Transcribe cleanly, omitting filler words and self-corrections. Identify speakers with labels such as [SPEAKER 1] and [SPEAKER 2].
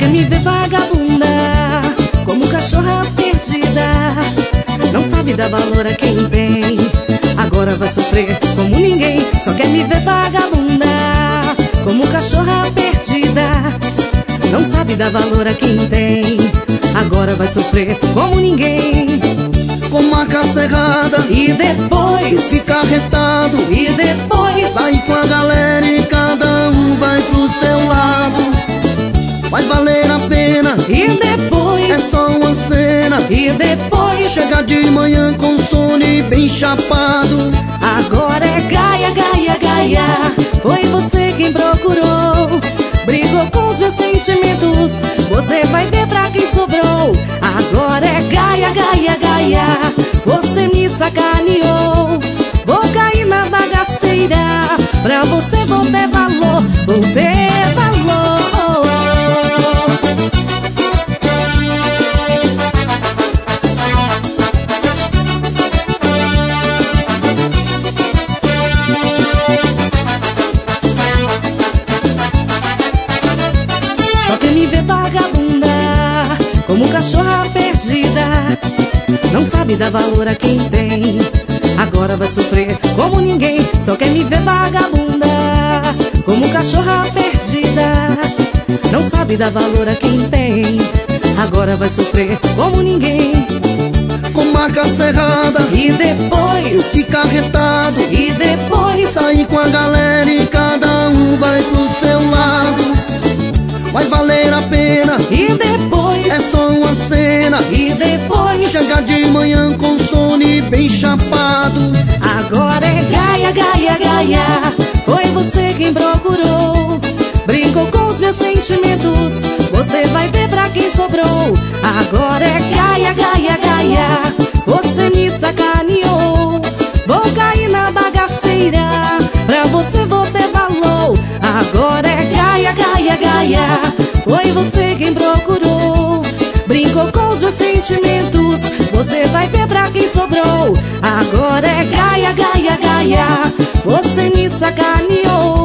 [SPEAKER 1] quer me ver vagabunda, como cachorra perdida. Não sabe dar valor a quem tem, agora vai sofrer como ninguém. Só quer me ver vagabunda, como cachorra perdida. Não sabe dar valor a quem tem, agora vai sofrer como ninguém.
[SPEAKER 2] Com marca cerrada
[SPEAKER 1] E depois
[SPEAKER 2] fica arretado,
[SPEAKER 1] e depois
[SPEAKER 2] sai com a galera e cada um vai pro seu lado. Vai valer a pena,
[SPEAKER 1] e depois
[SPEAKER 2] é só uma cena.
[SPEAKER 1] e depois
[SPEAKER 2] Chega de manhã com sono e bem chapado.
[SPEAKER 1] agora é gaia, gaia, gaia. Foi você quem procurou, brigou com os meus sentimentos. Você vai ver pra quem sobrou. Agora é gaia, gaia, gaia. Você me sacaneou. Vou cair na bagaceira, pra você vou ter valor, vou ter valor. Só quer me ver vagabunda, como cachorra perdida. Não sabe dar valor a quem tem, agora vai sofrer como ninguém. Só quer me ver vagabunda, como cachorra perdida. Não sabe dar valor a quem tem, agora vai sofrer como ninguém.
[SPEAKER 2] Com marca cerrada
[SPEAKER 1] E depois
[SPEAKER 2] fica arretado,
[SPEAKER 1] e depois
[SPEAKER 2] sai com a galera e cada um vai pro seu lado. Vai valer a pena,
[SPEAKER 1] e depois
[SPEAKER 2] é só uma cena.
[SPEAKER 1] e depois
[SPEAKER 2] Chega de manhã com sono e bem chapado.
[SPEAKER 1] agora é gaia, gaia, gaia. Foi você quem procurou, brincou com os meus sentimentos. Você vai ver pra quem sobrou. Agora é gaia, gaia, gaia. Você me sacaneou. Vou cair na bagaceira, pra você vou ter valor. Agora é gaia, gaia, gaia. Foi você quem procurou, brincou com os meus sentimentos. Você vai ver pra quem sobrou. Agora é gaia, gaia, gaia. Você me sacaneou.